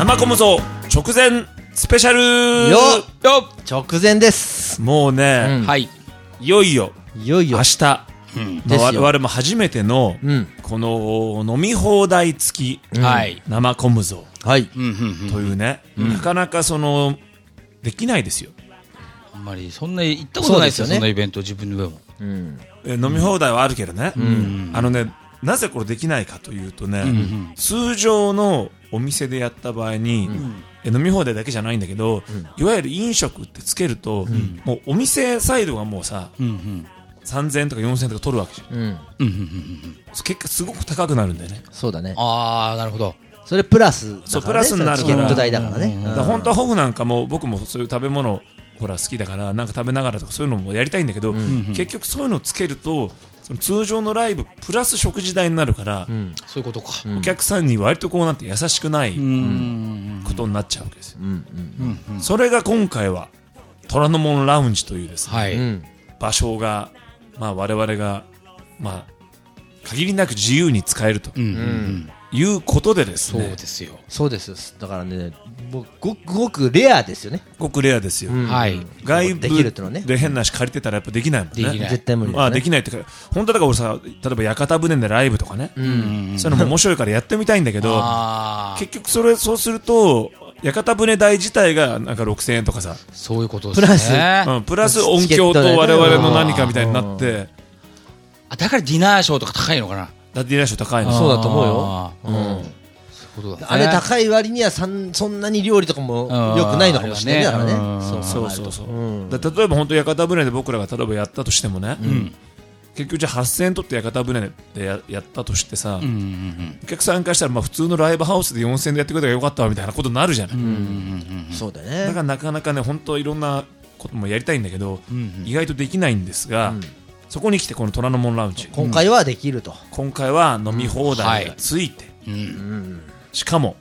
生コムゾ直前スペシャルよ直前です。 もうね、 はい。 いよいよ明日、 我々も初めての、この飲み放題付き、生コムゾというね、なかなかできないですよ。 あんまりそんな行ったことないですよね。そんなイベント自分でも。 飲み放題はあるけどね、なぜこれできないかというとね、通常のお店でやった場合に、飲み放題だけじゃないんだけど、いわゆる飲食ってつけると、もうお店サイドがもうさ、3000円とか4000円とか取るわけじゃん。結果すごく高くなるんだよね。 そうだね。 ああ、なるほど。 それプラスだからね。 そうプラスになるから。 チケット代だからね。 本当はホフなんかも僕もそういう食べ物ほら好きだからなんか食べながらとかそういうのもやりたいんだけど、結局そういうのをつけるとその通常のライブプラス食事代になるから、 そういうことか。 お客さんに割とこうなんて優しくないことになっちゃうわけですよ。それが今回は虎ノ門ラウンジというですね、場所が我々が限りなく自由に使えるということでですね。 そうですよ。 そうです。だからね、ごくレアですよね。 ごくレアですよ。外部で変なし借りてたらやっぱできないもんね。 絶対無理ですね。 できないってか、本当だから俺さ、例えば屋形船でライブとかね、そういうのも面白いからやってみたいんだけど、結局そうすると屋形船代自体がなんか6000円とかさ、 そういうことですね。 プラス音響と我々の何かみたいになって、 だからディナーショーとか高いのかな。 ディナーショー高いの。 そうだと思うよ。あれ高い割にはそんなに料理とかも良くないのかもしれないだからね。 そう例えば本当屋形船で僕らが例えばやったとしてもね、結局じゃあ8000円取って屋形船でやったとしてさ、お客さんからしたら普通のライブハウスで4000円でやってくれたらよかったわみたいなことになるじゃない。 そうだね。 だからなかなかね本当いろんなこともやりたいんだけど、意外とできないんですが、そこに来てこの虎ノ門ラウンジ、 今回はできると。 今回は飲み放題がついて、しかも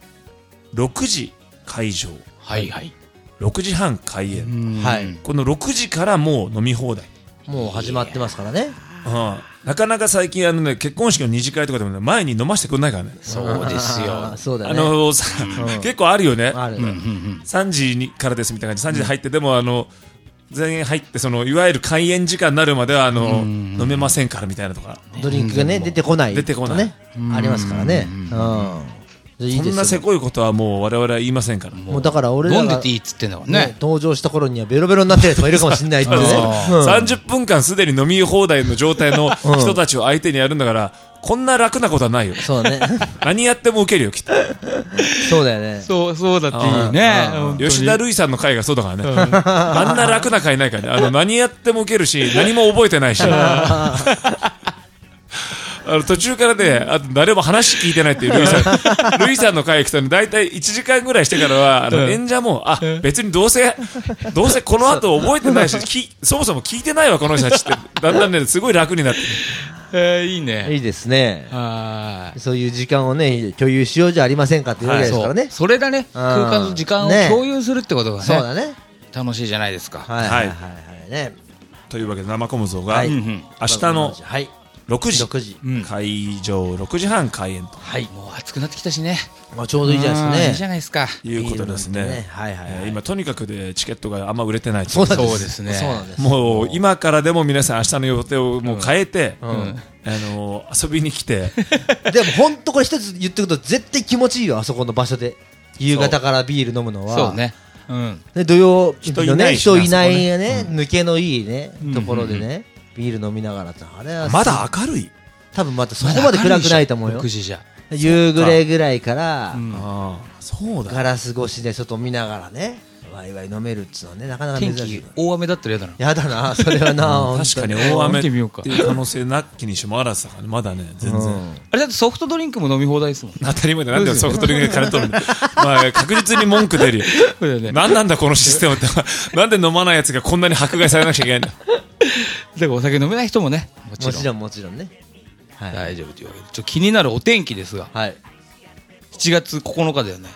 6時会場、6時半開演、この6時からもう飲み放題もう始まってますからね。 なかなか最近結婚式の二次会とかでも前に飲ませてくれないからね。 そうですよ。 そうだね。 結構あるよね。 3 3時からですみたいな感じ、3時で入ってでも全員入っていわゆる開演時間になるまでは飲めませんからみたいなとか、 ドリンクがね出てこないねありますからね。 そんなせこいことはもう我々は言いませんから。 もうだから俺らが飲んでていいっつってんだもんね。 登場した頃にはベロベロになってるやつもいるかもしれないってね。 30分間すでに飲み放題の状態の人たちを相手にやるんだから、こんな楽なことはないよ。 そうね。 何やってもウケるよきっと。 そうだよね。 そうだっていいね。 吉田類さんの回がそうだからね。あんな楽な回ないからね。何やってもウケるし、何も覚えてないし。途中からね、あと誰も話聞いてないっていうルイさんの回来たの大体1時間ぐらいしてからは演者も別にどうせこの後覚えてないしそもそも聞いてないわこの人たちってだんだんねすごい楽になってる。 いいね。 いいですね。そういう時間をね共有しようじゃありませんかっていうわけですからね。 それだね。空間と時間を共有するってことがね。 そうだね。 楽しいじゃないですか。 はいというわけで生コムゾが明日の6時会場6時半開演と。 もう暑くなってきたしね。 ちょうどいいじゃないですね。 いいじゃないですか。 いうことですね。今とにかくでチケットがあんま売れてない。 そうですね。 もう今からでも皆さん明日の予定をもう変えて遊びに来て。 でも本当これ一つ言っておくと絶対気持ちいいよあそこの場所で夕方からビール飲むのは。 そうね。 土曜日のね人いないね抜けのいいねところでね。ビール飲みながらあれはまだ明るい。 多分またそこまで暗くないと思うよ。 6時じゃ夕暮れぐらいからガラス越しで外見ながらねワイワイ飲めるっつうのはねなかなか珍しい。 天気大雨だったら嫌だな。 やだなそれはな。 確かに大雨っていう可能性なきにしもあらずだからまだね全然。 あれだってソフトドリンクも飲み放題ですもん。 当たり前だ。なんでソフトドリンクで金取るの。確実に文句出るよ。何なんだこのシステムって。なんで飲まないやつがこんなに迫害されなくちゃいけないんだ。 だからお酒飲めない人もねもちろんね大丈夫というわけで気になるお天気ですが7月9日だよね。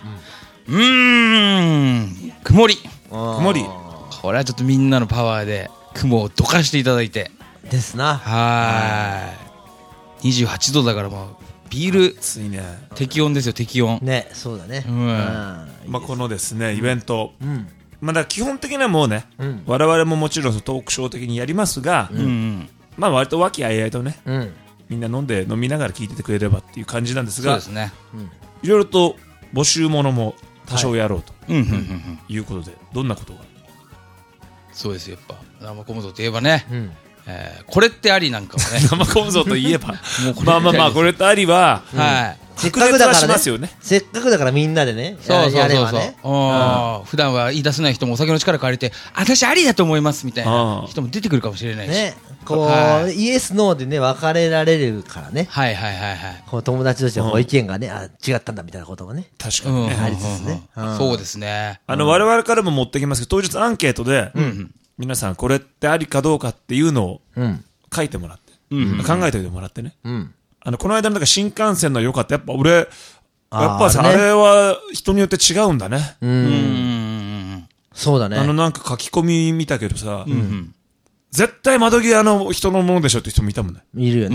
曇り。これはちょっとみんなのパワーで雲をどかしていただいてですな。 28度だからビールついね。 適温ですよ、適温。 ね、そうだね。 まあこのですね、イベント。 うん。 まあだから基本的にはもうね、 うん我々ももちろんトークショー的にやりますが、まあ割と和気あいあいとね、 うん。 みんな飲みながら聞いててくれればっていう感じなんですがそうで、すね。 いろいろと募集ものも多少やろうとうんうんうんうん。 いうことで、どんなことがそうですよ、やっぱ。生小僧といえばね、 うん。 これってありなんかもね。 生小僧といえばもうこれまあまあまあこれとありははい。 せっ白熱はかくだからねしますよね。 せっかくだからみんなでね、 そうそうやれそうそうばね。 普段は言い出せない人もお酒の力借りて、私ありだと思いますみたいな人も出てくるかもしれないし。 ね。こはう、イエス、ノーでね、分かれられるからね。 はいはいはいはい。 こう友達としてこう意見がね、あ、違ったんだみたいなことがね。 確かにね。 ありつつね。 そうですね。 我々からも持ってきますけど、当日アンケートで、皆さんこれってありかどうかっていうのをうん。 書いてもらって、考えておいてもらってね。 うん。 この間の新幹線の良かった。やっぱ俺、やっぱさ、 ねあれは人によって違うんだね。 そうだね。 なんか書き込み見たけどさ、絶対窓際の人のものでしょって人もいたもんね。 いるよね。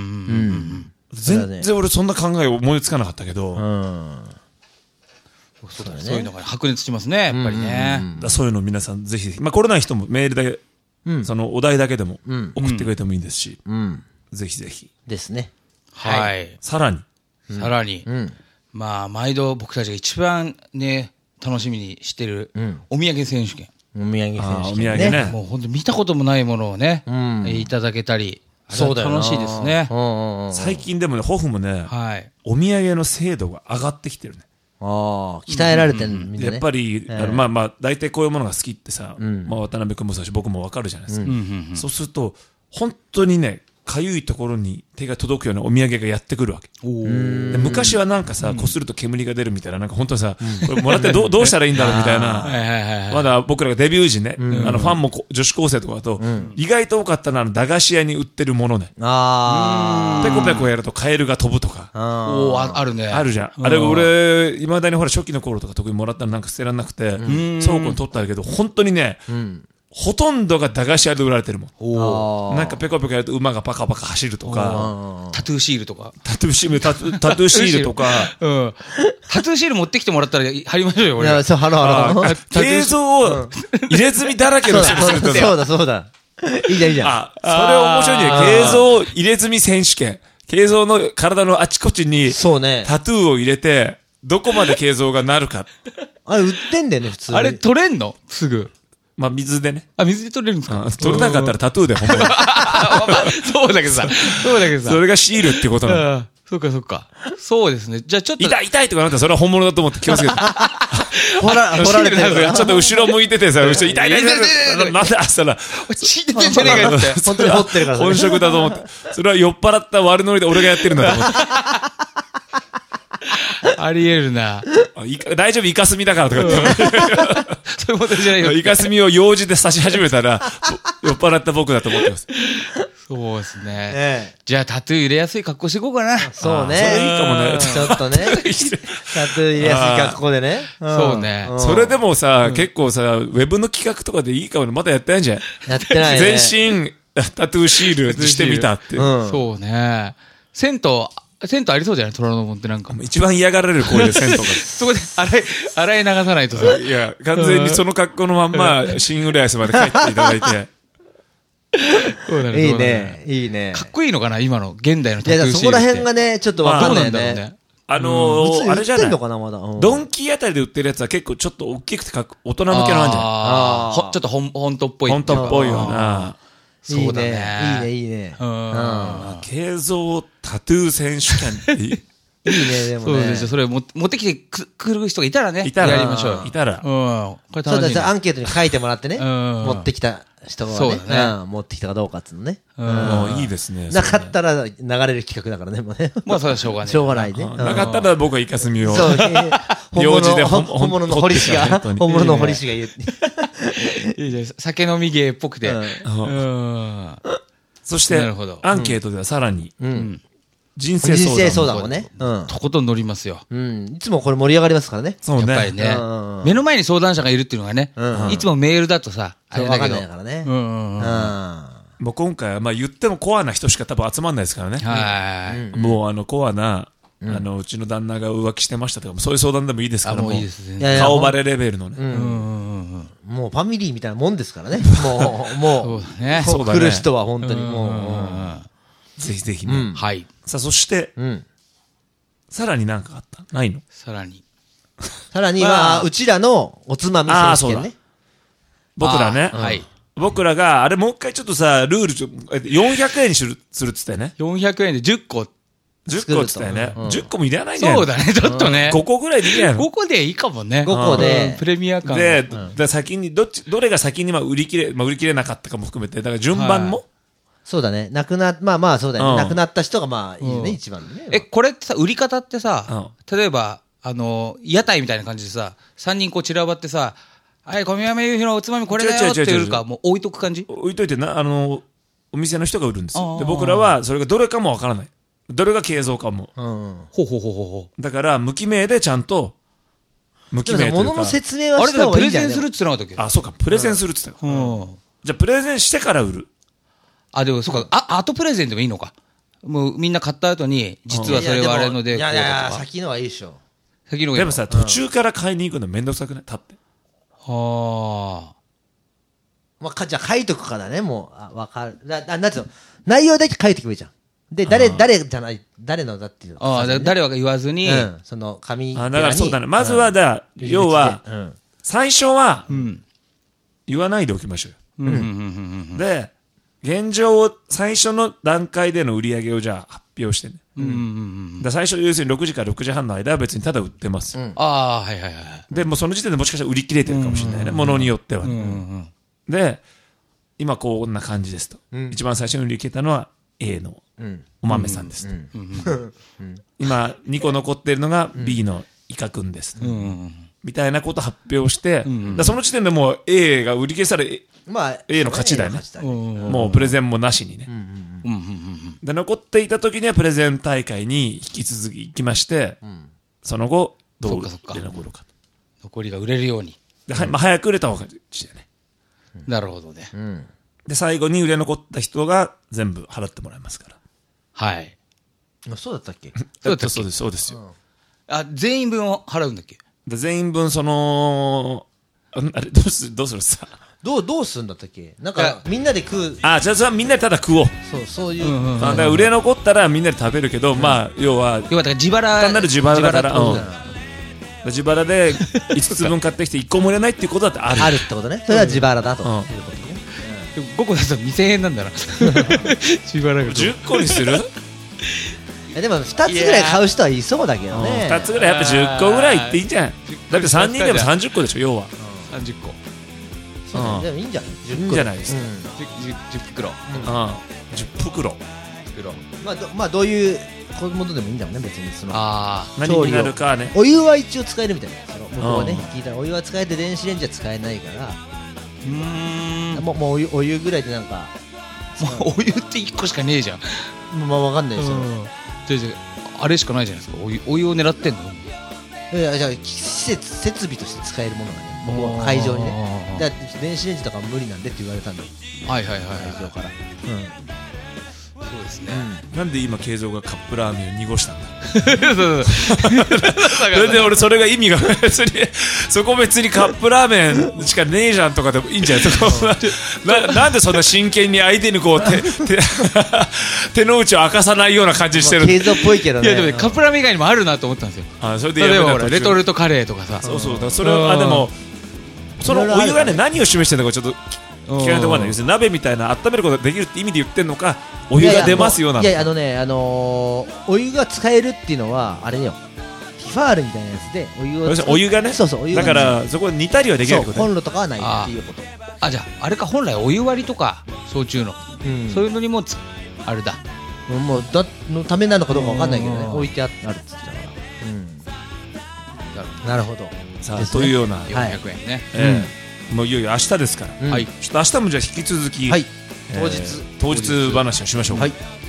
全然俺そんな考え思いつかなかったけど、 そうだね。そういうのが白熱しますね、やっぱりね。 そういうの皆さんぜひぜひ、まあ来れない人もメールで、そのお題だけでも送ってくれてもいいですし、ぜひぜひ。 ですね。 はい。 さらに、 さらに、まあ、毎度僕たちが一番ね、楽しみにしてる、お土産選手権。 お土産選手権。 お土産ね。 もう本当見たこともないものをね、いただけたり、そうだよ。楽しいですね。 最近でもね、ホフもね、 はい。 お土産の精度が上がってきてるね。 ああ、鍛えられてるみんなね。 やっぱり、まあまあ、大体こういうものが好きってさ、まあ渡辺君もそうだし、僕もわかるじゃないですか。そうすると、本当にね、かゆいところに手が届くようなお土産がやってくるわけ。で昔はなんかさ、こすると煙が出るみたいな、なんか本当にさ、これもらってどうしたらいいんだろうみたいな、まだ僕らがデビュー時ね、ファンも女子高生とかだと、意外と多かったのは駄菓子屋に売ってるものね。ペコペコやるとカエルが飛ぶとか。 あるね。 あるじゃん。あれ俺、未だにほら初期の頃とか特にもらったのなんか捨てらんなくて、倉庫に取ってあるけど、本当にね、ほとんどが駄菓子屋で売られてるもん。なんかペコペコやると馬がパカパカ走るとか。 タトゥーシールとか。 タトゥーシールとか。 タトゥーシール持ってきてもらったら貼りましょうよ、俺。 いや、そう、貼ろう。 形像を入れ墨だらけの人にするとね。 そうだ、そうだ。いいじゃん、いいじゃん。 あ、それ面白いね。形像入れ墨選手権。形像の体のあちこちに、 そうね。 タトゥーを入れて、どこまで形像がなるか。 あれ売ってんだよね、普通に。 あれ取れんのすぐ。 まあ、水でね。 あ、水で取れるんですか？ 取れなかったらタトゥーでほんまに。 そうだけどさ。そうだけどさ。 それがシールってことなの。 そうか、そうか。そうですね。じゃあちょっと。 痛い痛いとかなったらそれは本物だと思って気をつけて。 掘られてるから。 ちょっと後ろ向いててさ、後ろ痛い痛い痛い。なんであしたら。 血出てんじゃねえかって。 本当に掘ってるから。 本職だと思って。それは酔っ払った悪ノリで俺がやってるんだと思って。 ありえるな。 大丈夫、イカスミだからとか言って。 そういうことじゃないよ。 イカスミを用事で刺し始めたら、酔っ払った僕だと思ってます。 そうですね。じゃあタトゥー入れやすい格好していこうかな。 そうね。 それいいかもね。 ちょっとね。タトゥー入れやすい格好でね。 そうね。 それでもさ、結構さ、ウェブの企画とかでいいかもね。まだやってないんじゃん。 やってないね。 全身タトゥーシールしてみたって。 そうね。銭湯ありそうじゃない虎ノ門ってなんか。 一番嫌がられる行為で銭湯が。 そこで洗い流さないとさ。 いや、完全にその格好のまんま、新浦安まで帰っていただいて。 いいね、いいね。 かっこいいのかな今の現代のタトゥーシールって。 いや、そこら辺がね、ちょっとわかんないね。 あれじゃない。ドンキーあたりで売ってるやつは結構ちょっと大きくて大人向けのあるんじゃない？ ちょっと本当っぽい。 本当っぽいよな。 そうだね。 いいね。 形像タトゥー選手権っていい。 いいね、でもね。 そうですよ。それ持ってきてくる人がいたらね。やりましょう。 いたら。 これそうだ、アンケートに書いてもらってね。持ってきた人がね。持ってきたかどうかっつうのね。 いいですね。 なかったら流れる企画だからね、もうね。 まあ、それはしょうがない。 しょうがないね。 なかったら僕はイカスミを。 そう、 用事で本物の堀氏が言う。 いいじゃん。酒飲み芸っぽくて。 そして、アンケートではさらに、人生相談もね。 とことん乗りますよ。 いつもこれ盛り上がりますからね。 やっぱりね。目の前に相談者がいるっていうのがね、いつもメールだとさ、 あれだけど。わかんないからね。 もう今回はまあ言ってもコアな人しか多分集まんないですからね。 はい。 もうコアな、うちの旦那が浮気してましたとか、そういう相談でもいいですから、 もういいですね。 顔バレレベルのね。 もうファミリーみたいなもんですからね。もう、来る人は本当にもう。 ぜひぜひね。 はい。 さあ、そして、さらに何かあったないの？ さらには、うちらのおつまみ選手権ね。 僕らね。 はい。 僕らが、あれもう一回ちょっとさ、ルール400円にするっつったよね。 400円で10個。 10個っつったよね。10個もいらないんじゃない？ そうだね、ちょっとね。 5個ぐらいでいいんじゃないの？ 5個でいいかもね。 5個で。 プレミア感。 で、先に、どれが先に売り切れなかったかも含めて、だから順番もそうだね。まあそうだね。亡くなった人がまあいいよね、一番ね。 これってさ、売り方ってさ、例えば、屋台みたいな感じでさ、3人こう散らばってさ、はい、小宮山夕日のおつまみこれだよって売るか、もう置いとく感じ？ 置いといてお店の人が売るんですよ。で、僕らはそれがどれかもわからない。どれが継続かも。 ほうほうほうほう。 だから、無記名でちゃんと、無記名というか。 物の説明はした方がいいんじゃない？ プレゼンするって言ってなかったっけ？ あ、そうか、プレゼンするって言ってたよ。じゃあ、プレゼンしてから売る。 あ、でもそうか、後プレゼンでもいいのか。もうみんな買った後に、実はそれはあれので、 いや、先のはいいでしょ。 先のがいい。 でもさ、途中から買いに行くのめんどくさくない？立って。 はあ。 まあ、じゃあ書いとくからね、もう、わかる。なんつうの、内容だけ書いてくればいいじゃん。で、誰じゃない、誰のだっていうの。 誰は言わずに、 その紙。 だからそうだね。まずは、要は、最初は、言わないでおきましょうよ。で、現状を最初の段階での売り上げをじゃあ発表してね。最初、要するに6時から6時半の間は別にただ売ってます。 はいはいはい。 で、もうその時点でもしかしたら売り切れてるかもしれないね。ものによっては。で、今こんな感じですと。一番最初に売り切れたのは A のお豆さんですと。今2個残ってるのが B のイカくんです。みたいなこと発表して、その時点でもう A が売り消され、A の勝ちだよね。もうプレゼンもなしにね。で、残っていた時にはプレゼン大会に引き続き行きまして、その後、どう売れ残るか。 残りが売れるように。 で、早く売れた方が勝ちだよね。 なるほどね。 で、最後に売れ残った人が全部払ってもらいますから。 はい。 そうだったっけ？ そうですよ。 全員分を払うんだっけ？ 全員分、あれ、どうするさ。 どうするんだったっけ？なんか、みんなで食う。 じゃあみんなでただ食おう。 そういう。 だから売れ残ったらみんなで食べるけど、要は、 自腹。 単なる自腹だから、自腹で5つ分買ってきて1個も売れないっていうことだってある。 あるってことね。それは自腹だと。いうことね。 5個だと2000円なんだな。自腹が。 10個にする？ でも2つぐらい買う人はいそうだけどね。 2つぐらいやっぱ10個ぐらいいっていいんじゃん。だって3人でも30個でしょ、要は。 30個。 そうでもいいんじゃない？ いいんじゃないですか。 10袋。 10袋。 まあどういうものでもいいんだもんね、別に。 何になるかね。 お湯は一応使えるみたいな。僕はね、聞いたらお湯は使えて電子レンジは使えないから。もうお湯ぐらいでなんか。 お湯って1個しかねえじゃん。 まあわかんないですよ。 あれしかないじゃないですか。お湯を狙ってんの？ じゃあ設備として使えるものがね、僕は会場にね。だから電子レンジとか無理なんでって言われたんで。 はい。会場から。 そうですね。 なんで今慶三がカップラーメンを濁したんだ。それで俺それが意味が別にそこ別にカップラーメンしかねえじゃんとかでもいいんじゃないなんでそんな真剣に相手にこう手の内を明かさないような感じしてる。 慶三っぽいけどね。 いやでもカップラーメン以外にもあるなと思ったんですよ。 それで例えばレトルトカレーとかさ。 そうだそれはでもそのお湯がね何を示してるのかちょっと聞かないところなんだ。要するに鍋みたいな温めることができるって意味で言ってんのか、お湯が出ますよな。 いやお湯が使えるっていうのはあれよ、ティファールみたいなやつでお湯がね。 そうお湯がだからそこ煮たりはできないこと。 コンロとかはないっていうこと。 じゃああれか、本来お湯割りとか焼酎のそういうのにもあれだ。 もうのためなのかどうかわかんないけどね、置いてあるって言ってたから。なるほど。 さあというような 400円ね。 もういよいよ明日ですから。ちょっと明日もじゃあ引き続き当日話をしましょう。